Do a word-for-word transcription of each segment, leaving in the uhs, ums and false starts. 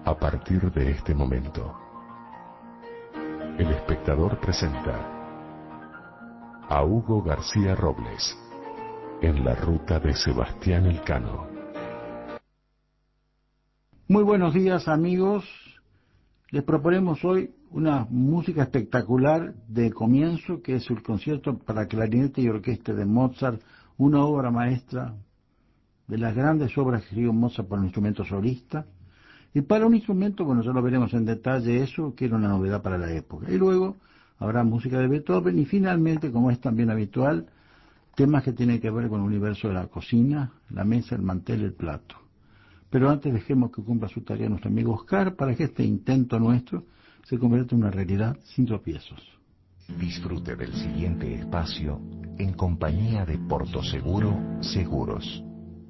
A partir de este momento, el espectador presenta a Hugo García Robles en la ruta de Sebastián Elcano. Muy buenos días, amigos. Les proponemos hoy una música espectacular de comienzo, que es el concierto para clarinete y orquesta de Mozart, una obra maestra de las grandes obras que escribió Mozart para un instrumento solista. Y para un instrumento, bueno, ya lo veremos en detalle eso, que era una novedad para la época. Y luego habrá música de Beethoven y finalmente, como es también habitual, temas que tienen que ver con el universo de la cocina, la mesa, el mantel, el plato. Pero antes dejemos que cumpla su tarea nuestro amigo Oscar para que este intento nuestro se convierta en una realidad sin tropiezos. Disfrute del siguiente espacio en compañía de Portoseguro Seguros.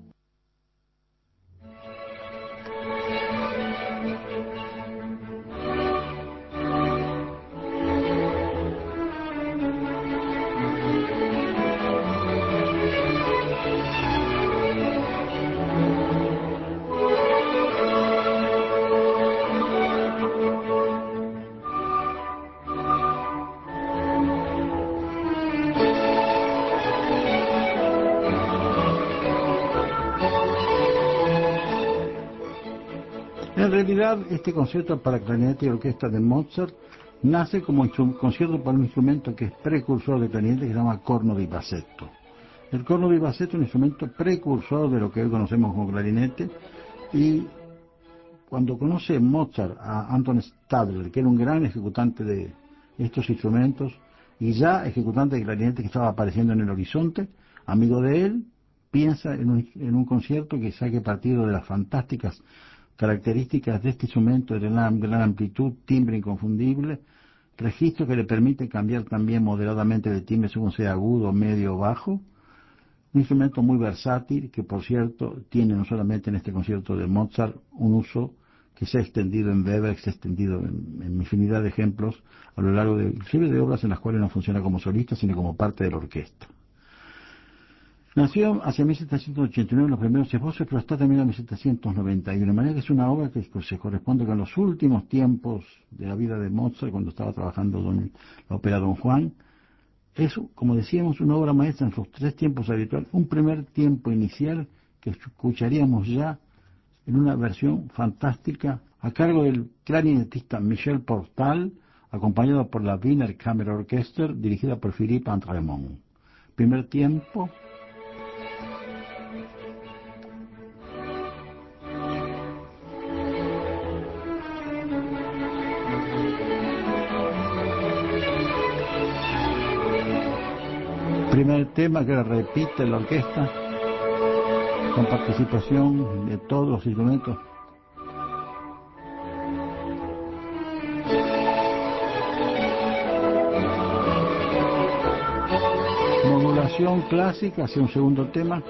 En realidad, este concierto para clarinete y orquesta de Mozart nace como un concierto para un instrumento que es precursor de clarinete, que se llama corno di bassetto. El corno di bassetto es un instrumento precursor de lo que hoy conocemos como clarinete, y cuando conoce Mozart a Anton Stadler, que era un gran ejecutante de estos instrumentos y ya ejecutante de clarinete que estaba apareciendo en el horizonte, amigo de él, piensa en un, en un concierto que saque partido de las fantásticas características de este instrumento, de la gran amplitud, timbre inconfundible, registro que le permite cambiar también moderadamente de timbre según sea agudo, medio o bajo. Un instrumento muy versátil que, por cierto, tiene no solamente en este concierto de Mozart un uso que se ha extendido en Weber, que se ha extendido en, en infinidad de ejemplos a lo largo de, inclusive de obras en las cuales no funciona como solista, sino como parte de la orquesta. Nació hacia mil setecientos ochenta y nueve en los primeros esbozos, pero está también en mil setecientos noventa y uno, de manera que es una obra que pues, se corresponde con los últimos tiempos de la vida de Mozart, cuando estaba trabajando don, la ópera Don Juan. Es, como decíamos, una obra maestra en sus tres tiempos habituales, un primer tiempo inicial que escucharíamos ya en una versión fantástica a cargo del clarinetista Michel Portal, acompañado por la Wiener Kammer Orchestra, dirigida por Philippe Andrémont. Primer tiempo. Primer tema que repite la orquesta con participación de todos los instrumentos. Modulación clásica hacia un segundo tema.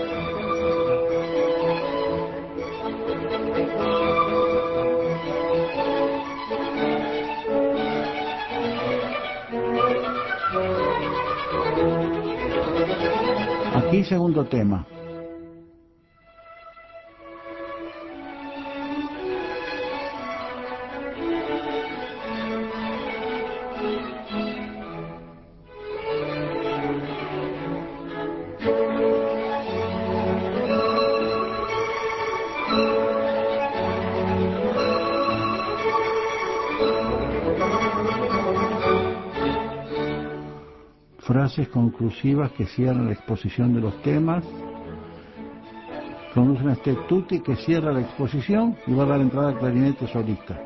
Aquí segundo tema. Frases conclusivas que cierran la exposición de los temas. Conducen a este tutti que cierra la exposición y va a dar entrada al clarinete solista.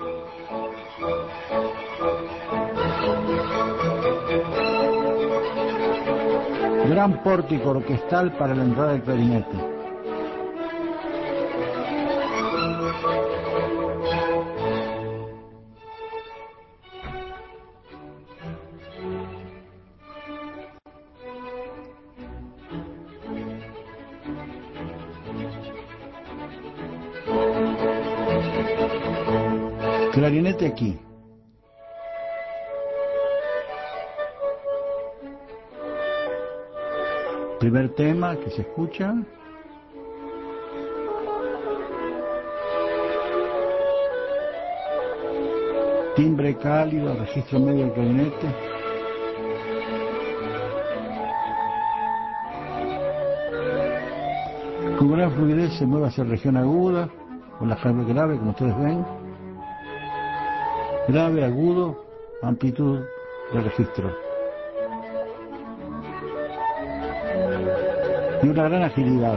Gran pórtico orquestal para la entrada del clarinete. Clarinete aquí. Primer tema que se escucha. Timbre cálido, registro medio del clarinete. Con gran fluidez se mueve hacia la región aguda, o la clave grave, como ustedes ven. Grave, agudo, amplitud del registro. Y una gran agilidad.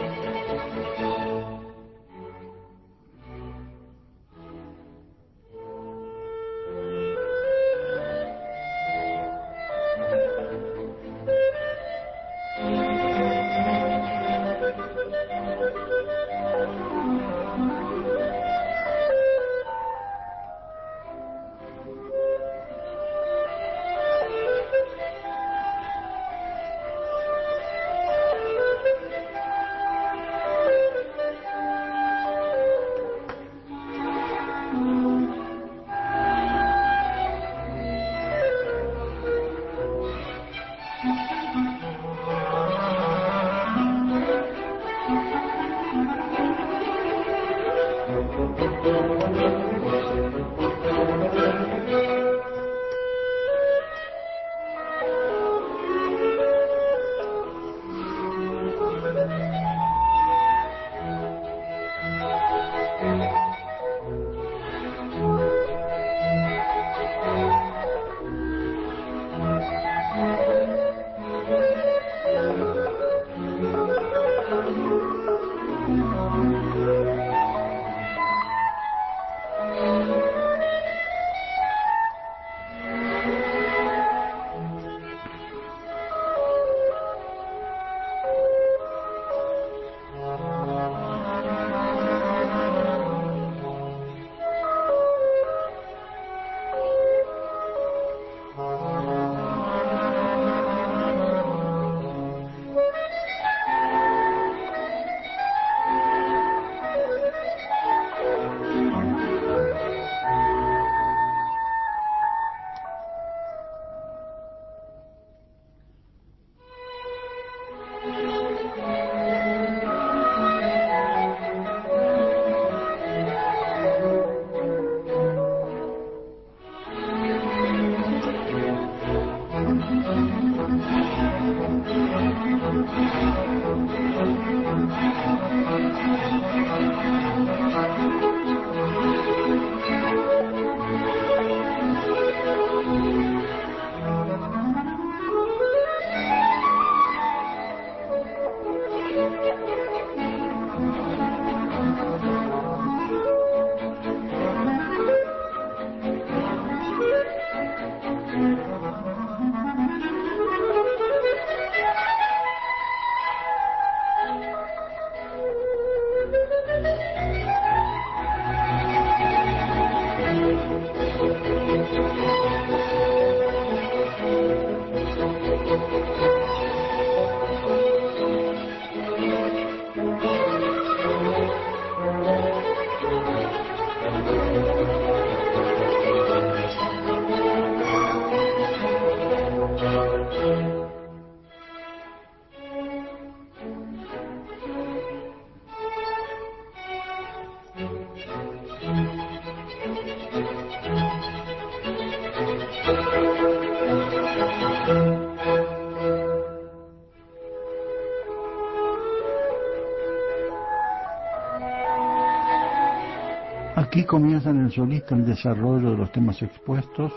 Aquí comienza en el solista el desarrollo de los temas expuestos,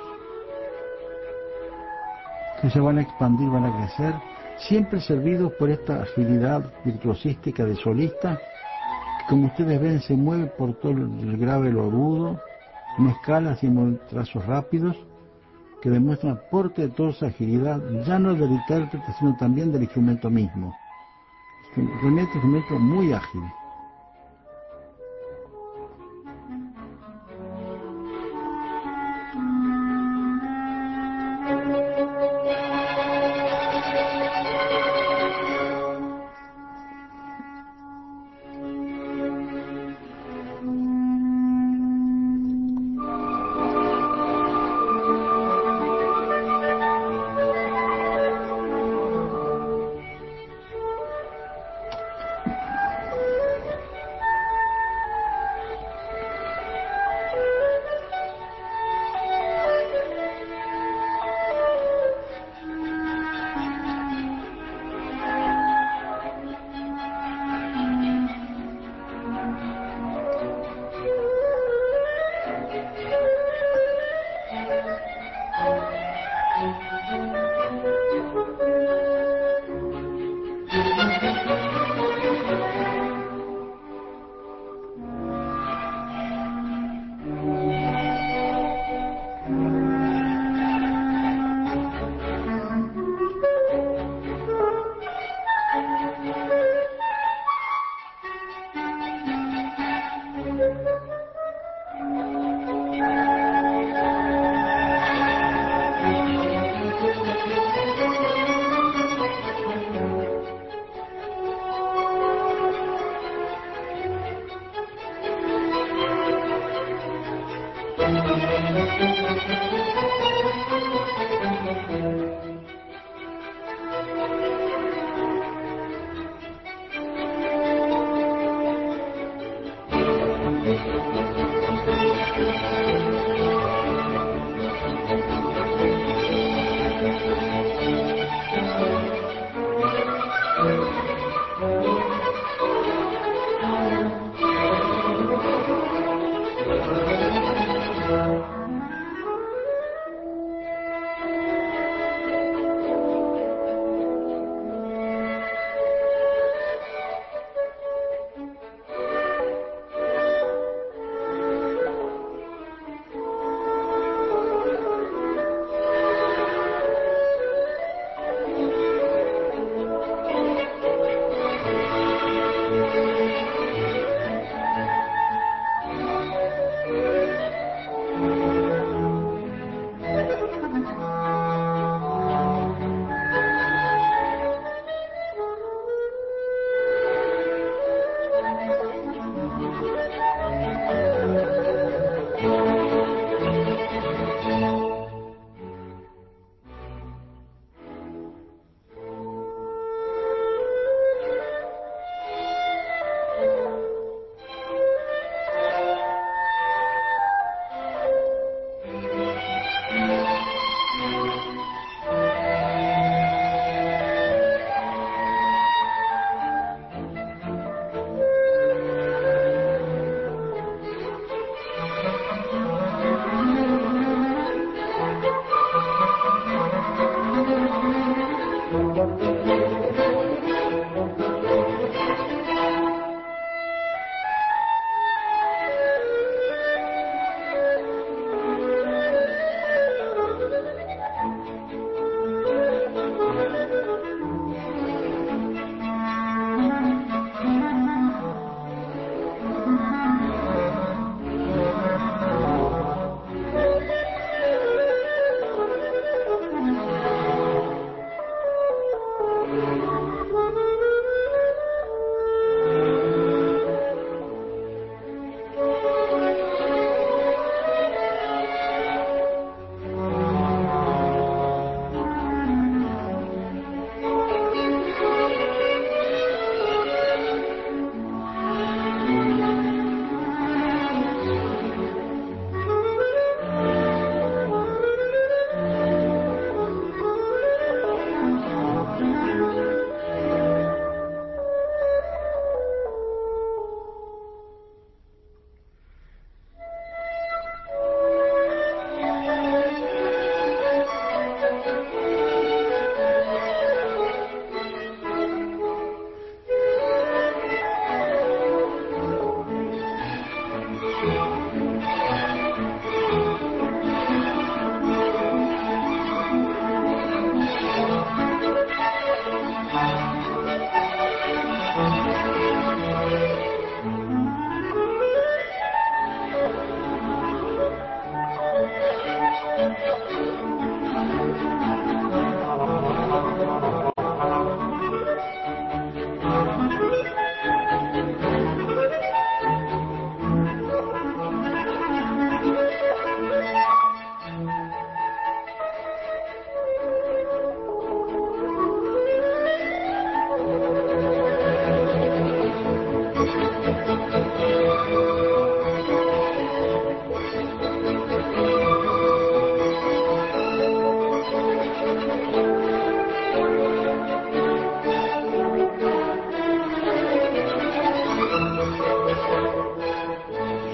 que se van a expandir, van a crecer, siempre servidos por esta agilidad virtuosística de solista, que como ustedes ven se mueve por todo el grave y lo agudo, en escalas y en trazos rápidos, que demuestran aporte de toda esa agilidad, ya no del intérprete, sino también del instrumento mismo. Realmente un instrumento muy ágil.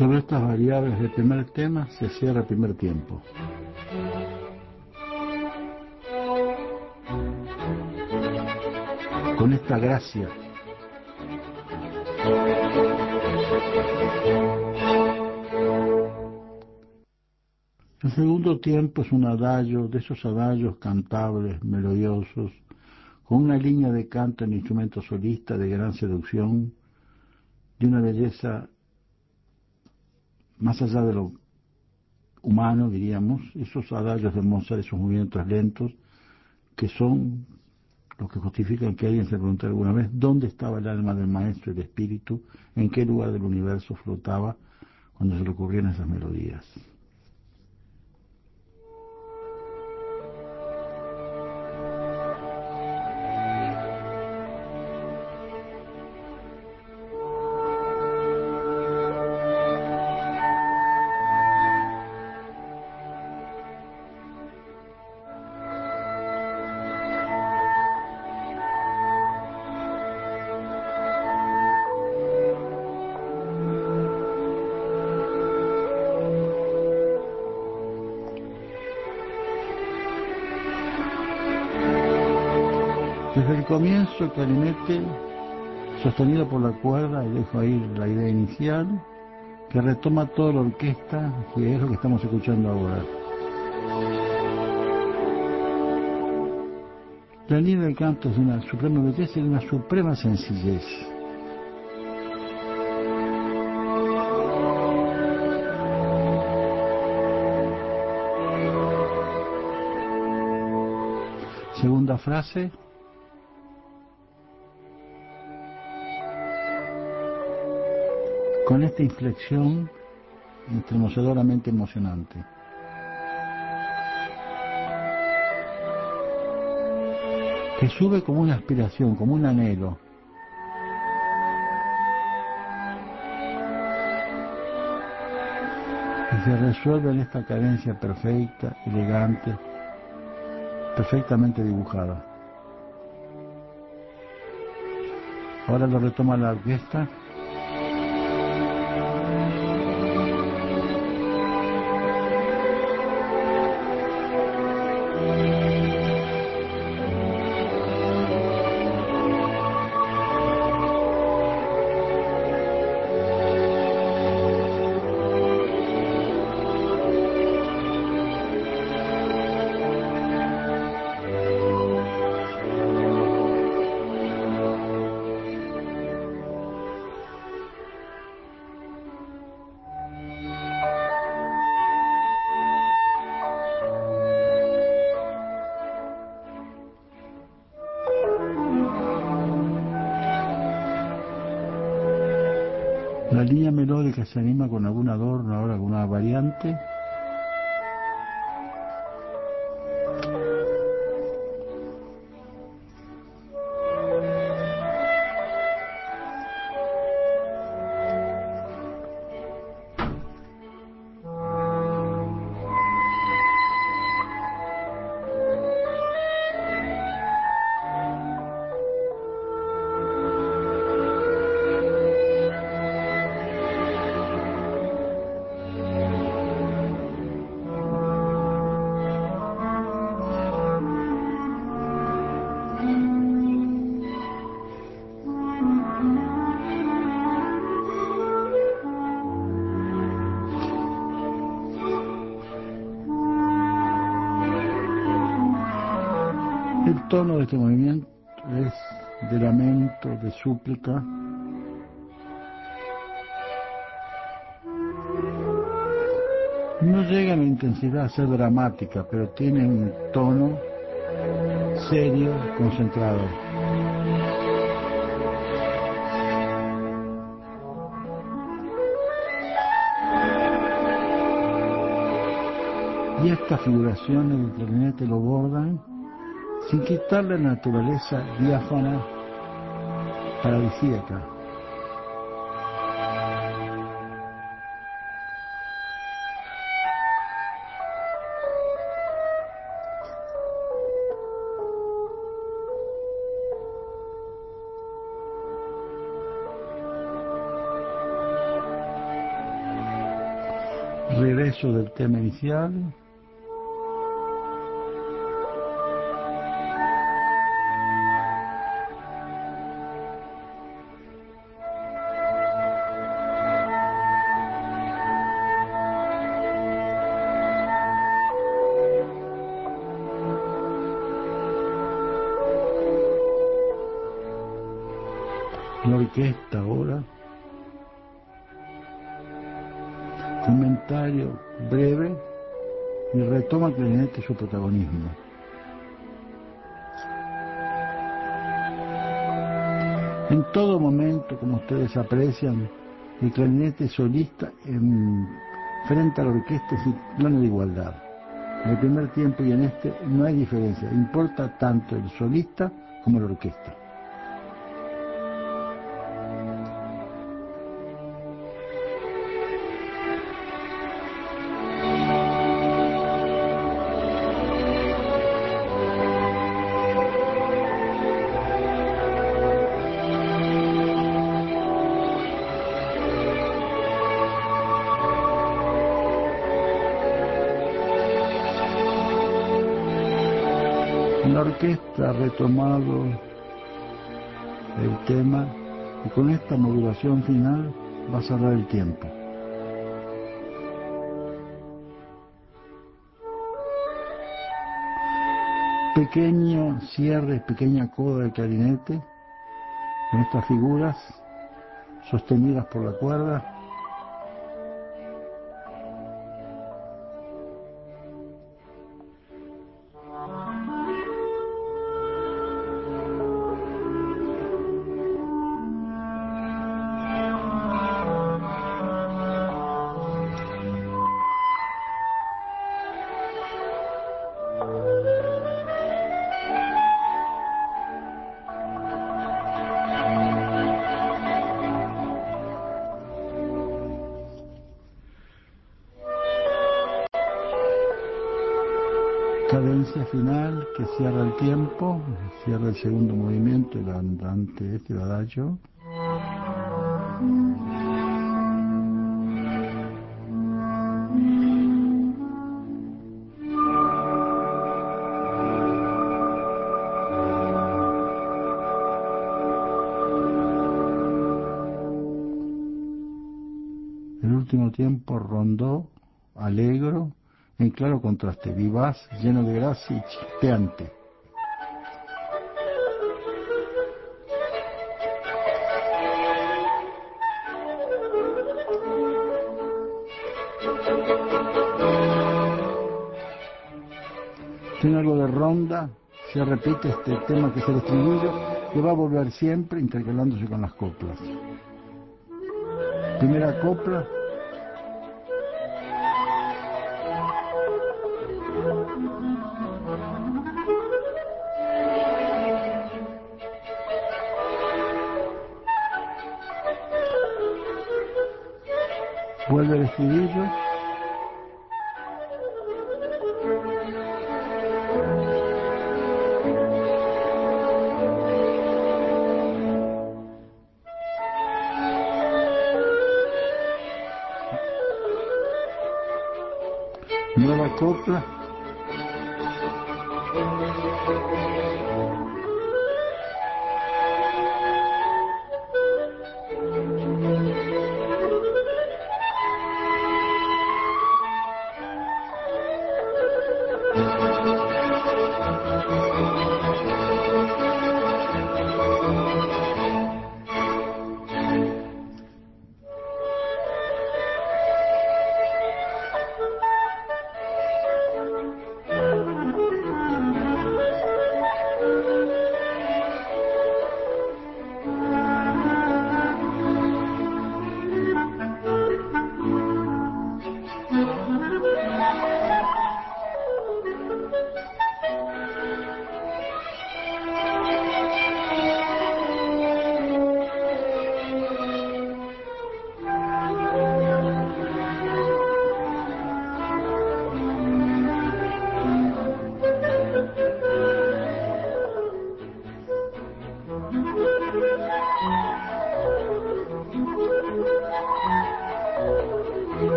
Sobre estas variables del primer tema se cierra el primer tiempo. Con esta gracia el segundo tiempo es un adagio, de esos adagios cantables, melodiosos, con una línea de canto en instrumento solista de gran seducción, de una belleza más allá de lo humano, diríamos, esos adagios de Mozart, esos movimientos lentos, que son los que justifican que alguien se preguntó alguna vez dónde estaba el alma del maestro, el espíritu, en qué lugar del universo flotaba cuando se le ocurrían esas melodías. Desde el comienzo el clarinete, sostenido por la cuerda, y dejo ahí la idea inicial, que retoma toda la orquesta, que es lo que estamos escuchando ahora. La línea del canto es de una suprema belleza y de una suprema sencillez. Segunda frase. Con esta inflexión estremecedoramente emocionante. Que sube como una aspiración, como un anhelo. Y se resuelve en esta cadencia perfecta, elegante, perfectamente dibujada. Ahora lo retoma la orquesta. La línea melódica se anima con algún adorno, ahora alguna variante. El tono de este movimiento es de lamento, de súplica. No llega en la intensidad a ser dramática, pero tiene un tono serio, concentrado. Y estas figuraciones del clarinete lo bordan sin quitar la naturaleza diáfana paradisíaca. Regreso del tema inicial. La orquesta ahora. Comentario breve y retoma el clarinete su protagonismo. En todo momento, como ustedes aprecian, el clarinete solista en, frente a la orquesta es en plano de igualdad. En el primer tiempo y en este no hay diferencia, importa tanto el solista como la orquesta. La orquesta ha retomado el tema y con esta modulación final va a cerrar el tiempo. Pequeño cierre, pequeña coda del clarinete con estas figuras sostenidas por la cuerda. Cadencia final que cierra el tiempo, cierra el segundo movimiento, el andante este, el adagio. El último tiempo rondó, alegro, en claro contraste, vivaz, lleno de gracia y chispeante. Tiene algo de ronda, se repite este tema que es el estribillo, que va a volver siempre intercalándose con las coplas. Primera copla. Vuelve el estribillo. Nueva copla.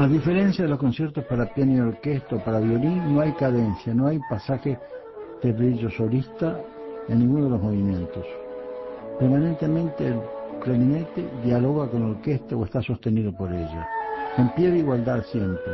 A diferencia de los conciertos para piano y orquesta o para violín, no hay cadencia, no hay pasaje de brillo solista en ninguno de los movimientos. Permanentemente el clarinete dialoga con la orquesta o está sostenido por ella, en pie de igualdad siempre.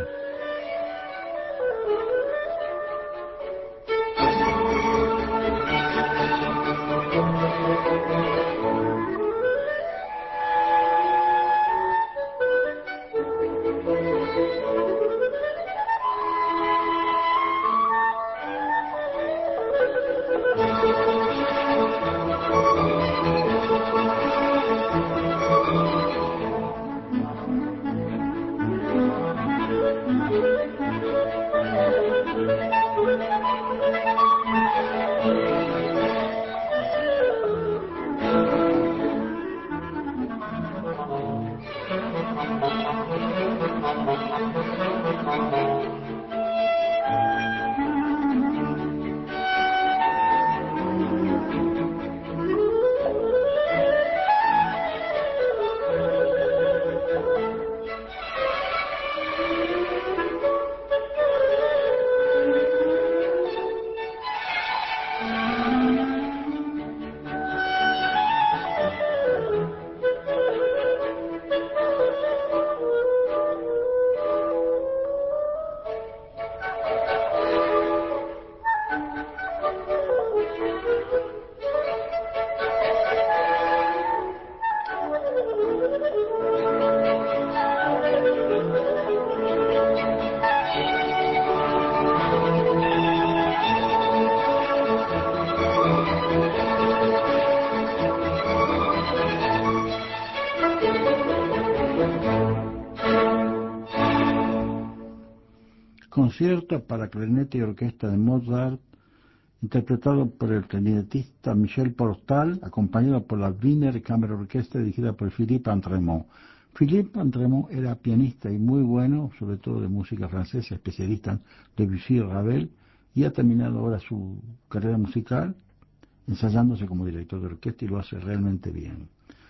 Concierto para clarinete y orquesta de Mozart, interpretado por el clarinetista Michel Portal, acompañado por la Wiener Kammerorchester dirigida por Philippe Andremont. Philippe Andremont era pianista y muy bueno, sobre todo de música francesa, especialista en Debussy y Ravel, y ha terminado ahora su carrera musical ensayándose como director de orquesta y lo hace realmente bien.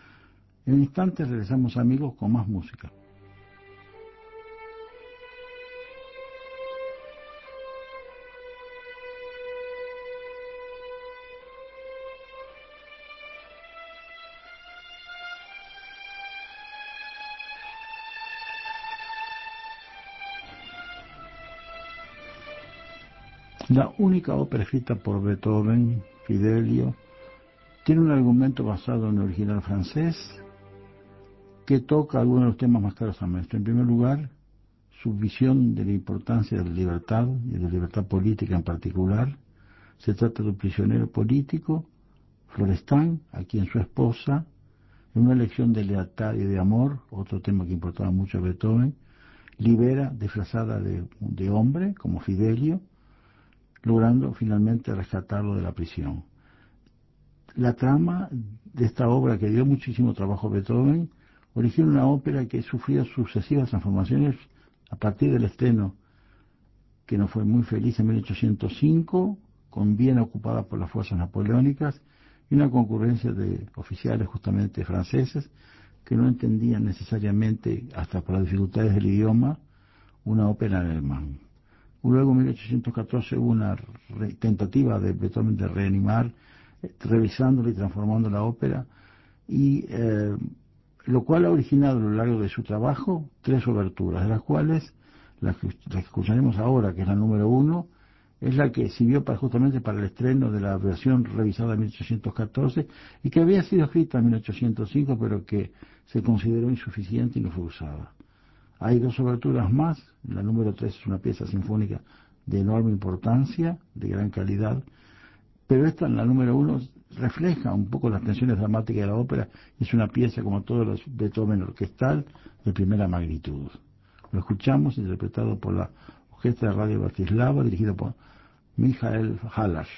En instantes regresamos, amigos, con más música. La única ópera escrita por Beethoven, Fidelio, tiene un argumento basado en el original francés que toca algunos de los temas más caros a maestro. En primer lugar, su visión de la importancia de la libertad y de la libertad política en particular. Se trata de un prisionero político, Florestan, a quien su esposa, en una lección de lealtad y de amor, otro tema que importaba mucho a Beethoven, libera disfrazada de, de hombre, como Fidelio, logrando finalmente rescatarlo de la prisión. La trama de esta obra, que dio muchísimo trabajo a Beethoven, origina una ópera que sufrió sucesivas transformaciones a partir del estreno, que no fue muy feliz, en mil ochocientos cinco, con Viena ocupada por las fuerzas napoleónicas y una concurrencia de oficiales justamente franceses que no entendían necesariamente, hasta por las dificultades del idioma, una ópera en alemán. Luego, en mil ochocientos catorce, hubo una re- tentativa de Beethoven de reanimar, eh, revisándola y transformando la ópera, y eh, lo cual ha originado a lo largo de su trabajo tres oberturas, de las cuales la que, la que escucharemos ahora, que es la número uno, es la que sirvió para, justamente para el estreno de la versión revisada de mil ochocientos catorce y que había sido escrita en mil ochocientos cinco, pero que se consideró insuficiente y no fue usada. Hay dos oberturas más. La número tres es una pieza sinfónica de enorme importancia, de gran calidad, pero esta, en la número uno, refleja un poco las tensiones dramáticas de la ópera y es una pieza, como todos los Beethoven orquestal, de primera magnitud. Lo escuchamos interpretado por la Orquesta de Radio Bratislava, dirigido por Michael Hallasch.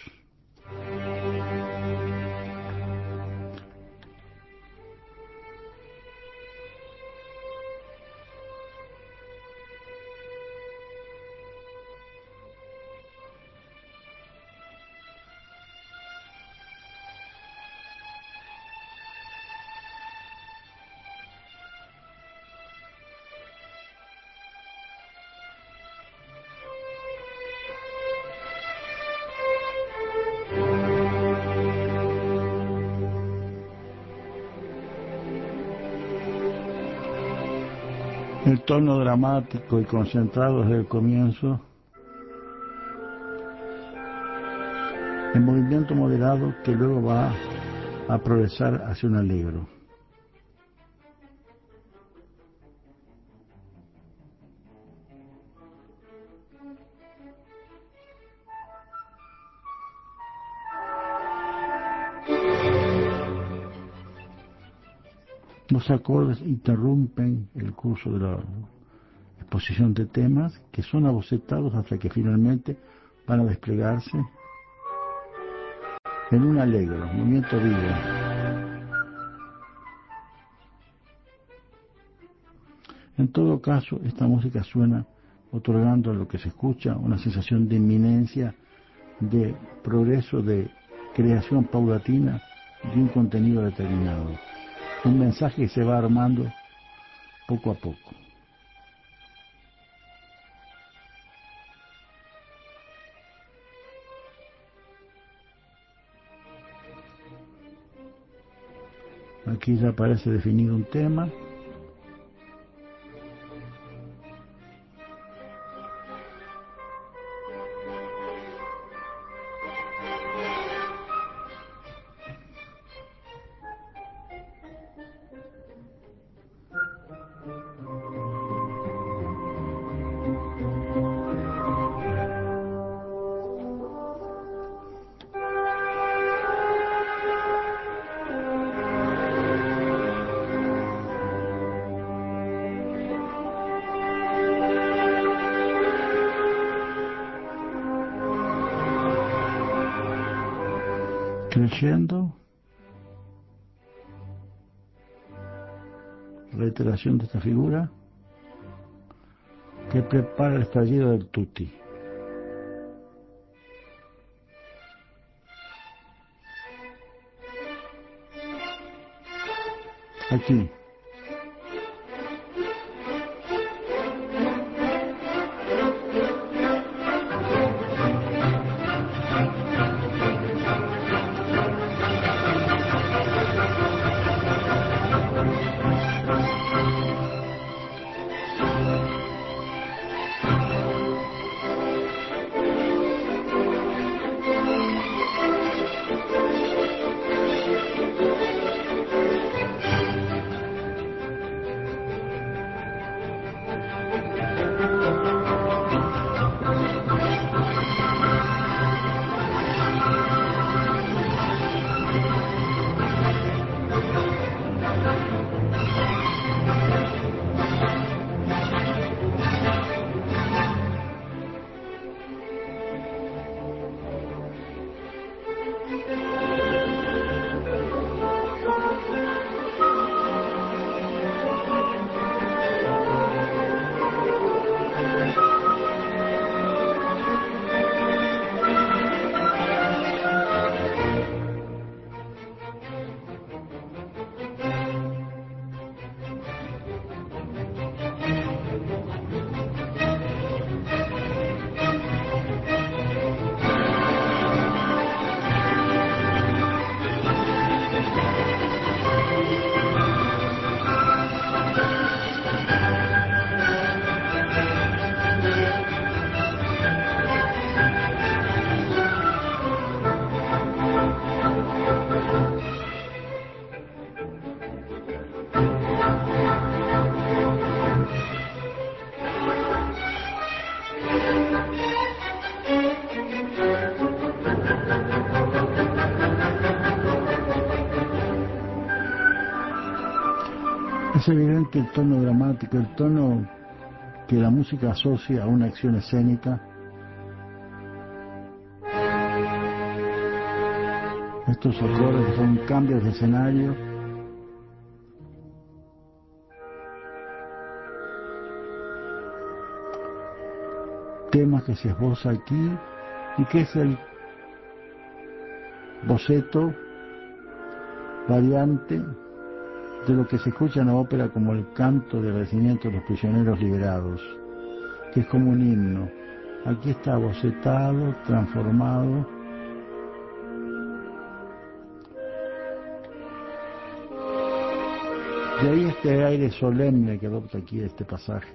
El tono dramático y concentrado desde el comienzo, el movimiento moderado que luego va a progresar hacia un allegro. Los acordes interrumpen el curso de la exposición de temas que son abocetados hasta que finalmente van a desplegarse en un alegro, movimiento vivo. En todo caso, esta música suena otorgando a lo que se escucha una sensación de inminencia, de progreso, de creación paulatina de un contenido determinado. Un mensaje que se va armando poco a poco. Aquí ya aparece definido un tema. Creciendo, reiteración de esta figura que prepara el estallido del tutti. Aquí. Es evidente el tono dramático, el tono que la música asocia a una acción escénica. Estos acordes son cambios de escenario. Temas que se esboza aquí y que es el boceto, variante de lo que se escucha en la ópera como el canto de agradecimiento de los prisioneros liberados, que es como un himno. Aquí está bocetado, transformado. De ahí este aire solemne que adopta aquí este pasaje.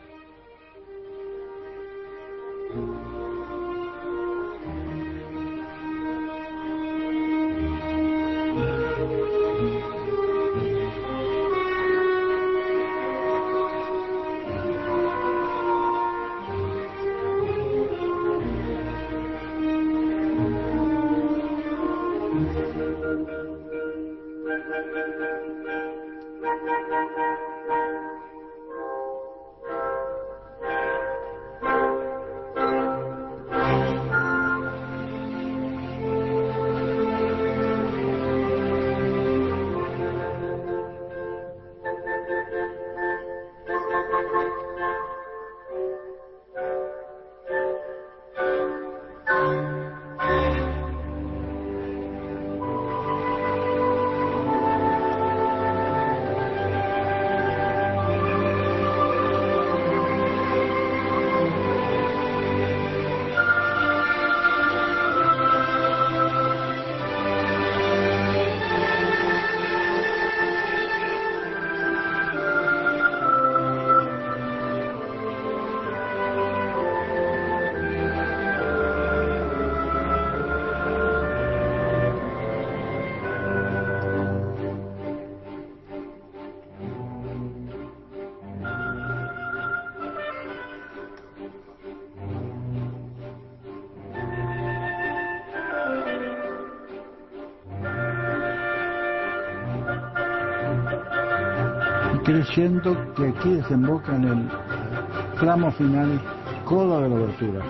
Creyendo que aquí desemboca en el tramo final, coda de la obertura.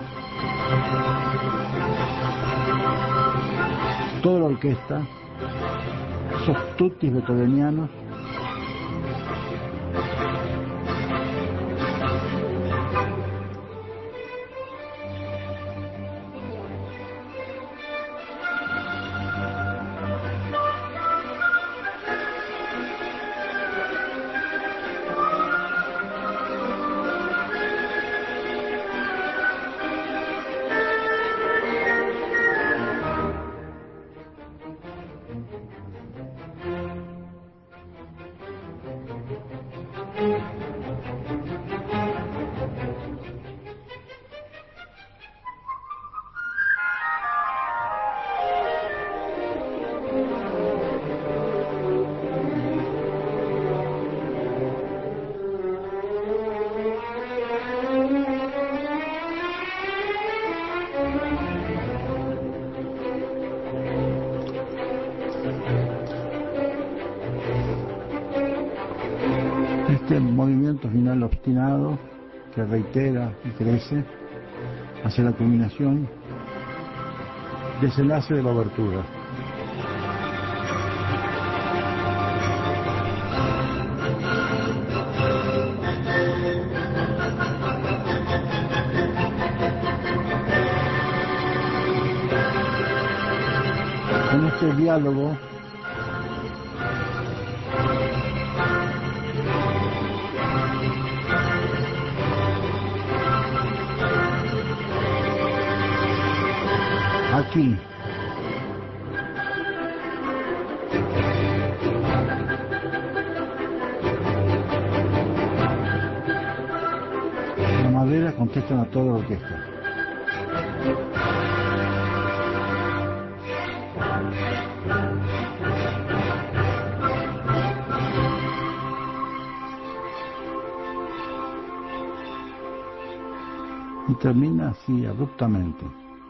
Toda la orquesta, esos tutis beethovenianos, este movimiento final obstinado que reitera y crece hacia la culminación, desenlace de la obertura. En este diálogo aquí la madera contestan a toda la orquesta. Y termina así abruptamente.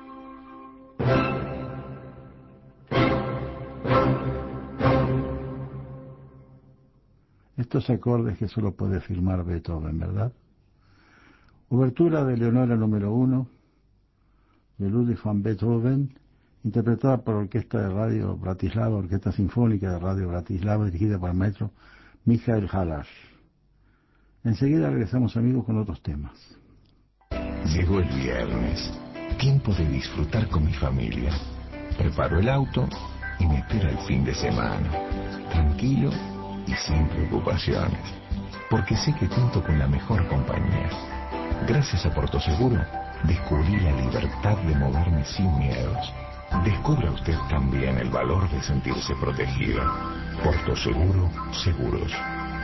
Estos acordes que solo puede firmar Beethoven, ¿verdad? Obertura de Leonora número uno, de Ludwig van Beethoven, interpretada por la Orquesta de Radio Bratislava, Orquesta Sinfónica de Radio Bratislava, dirigida por el maestro Michael Halas. Enseguida regresamos, amigos, con otros temas. Llegó el viernes, tiempo de disfrutar con mi familia. Preparo el auto y me espera el fin de semana, tranquilo y sin preocupaciones, porque sé que cuento con la mejor compañía. Gracias a Porto Seguro, descubrí la libertad de moverme sin miedos. Descubra usted también el valor de sentirse protegido. Porto Seguro, seguros.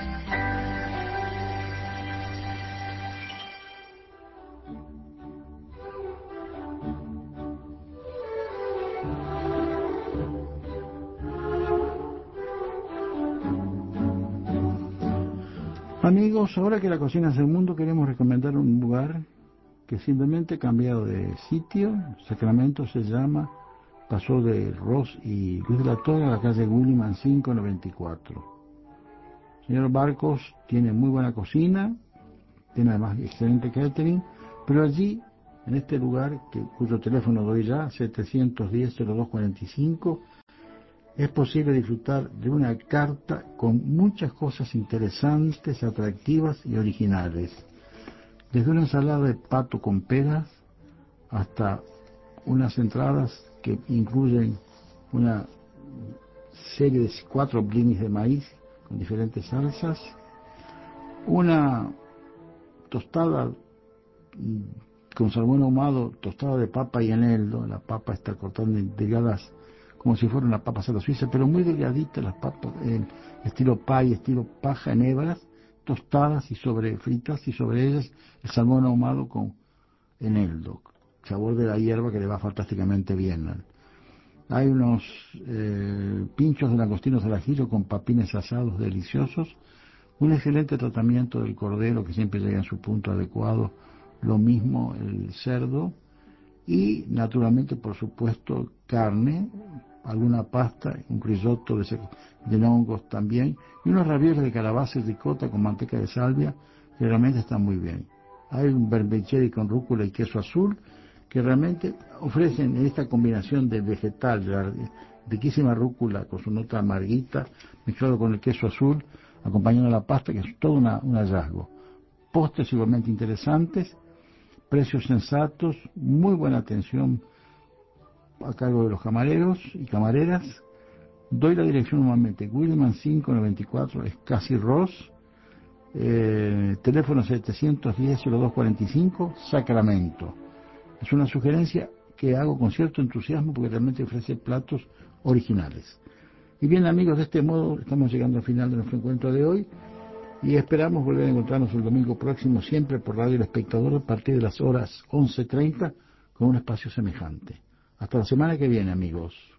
Amigos, ahora que la cocina es el mundo, queremos recomendar un lugar que simplemente ha cambiado de sitio. Sacramento se llama, pasó de Ross y Luis de la Torre a la calle Gulliman cinco noventa y cuatro. Señor Barcos tiene muy buena cocina, tiene además excelente catering, pero allí, en este lugar, que, cuyo teléfono doy ya, setecientos diez cero dos cuarenta y cinco, es posible disfrutar de una carta con muchas cosas interesantes, atractivas y originales. Desde una ensalada de pato con peras hasta unas entradas que incluyen una serie de cuatro blinis de maíz con diferentes salsas, una tostada con salmón ahumado, tostada de papa y eneldo. La papa está cortada en delgadas como si fuera una papa sala suiza, pero muy delgadita, las papas en estilo pie, estilo paja en hebras, tostadas y sobre fritas, y sobre ellas el salmón ahumado con eneldo, sabor de la hierba que le va fantásticamente bien. Hay unos eh, pinchos de langostinos al ajillo con papines asados deliciosos, un excelente tratamiento del cordero que siempre llega en su punto adecuado, lo mismo el cerdo, y naturalmente, por supuesto, carne, alguna pasta, un risotto de, de hongos también, y unos ravioles de calabaza y ricota con manteca de salvia que realmente están muy bien. Hay un vermicelli con rúcula y queso azul que realmente ofrecen esta combinación de vegetal, de la riquísima rúcula con su nota amarguita, mezclado con el queso azul, acompañando la pasta, que es todo una, un hallazgo. Postres igualmente interesantes, precios sensatos, muy buena atención a cargo de los camareros y camareras. Doy la dirección nuevamente, Gulliman cinco noventa y cuatro, es casi Ross, eh, teléfono setecientos diez cero dos cuarenta y cinco, Sacramento. Es una sugerencia que hago con cierto entusiasmo porque realmente ofrece platos originales. Y bien, amigos, de este modo estamos llegando al final de nuestro encuentro de hoy y esperamos volver a encontrarnos el domingo próximo, siempre por Radio El Espectador, a partir de las horas once treinta, con un espacio semejante. Hasta la semana que viene, amigos.